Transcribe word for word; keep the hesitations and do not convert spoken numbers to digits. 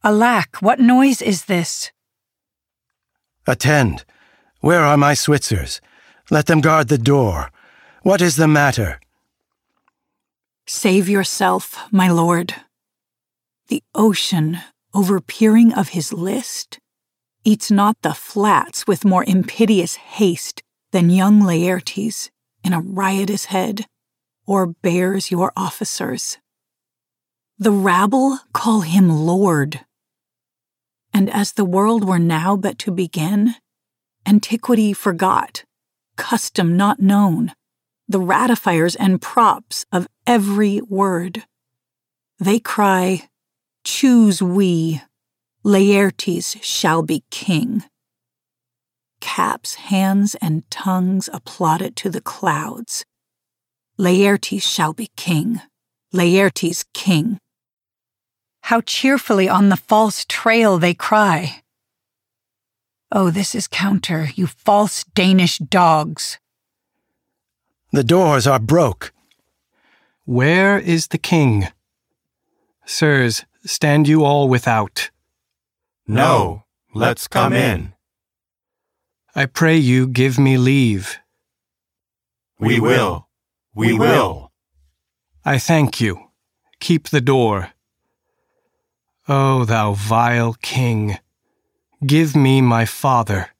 Alack, what noise is this? Attend. Where are my Switzers? Let them guard the door. What is the matter? Save yourself, my lord. The ocean, overpeering of his list, eats not the flats with more impetuous haste than young Laertes in a riotous head, or bears your officers. The rabble call him lord. And as the world were now but to begin, antiquity forgot, custom not known, the ratifiers and props of every word. They cry, choose we, Laertes shall be king. Caps, hands, and tongues applaud it to the clouds. Laertes shall be king, Laertes king. How cheerfully on the false trail they cry. Oh, this is counter, you false Danish dogs. The doors are broke. Where is the king? Sirs, stand you all without. No, let's come in. I pray you give me leave. We will, we will. I thank you. Keep the door. O thou vile king, give me my father.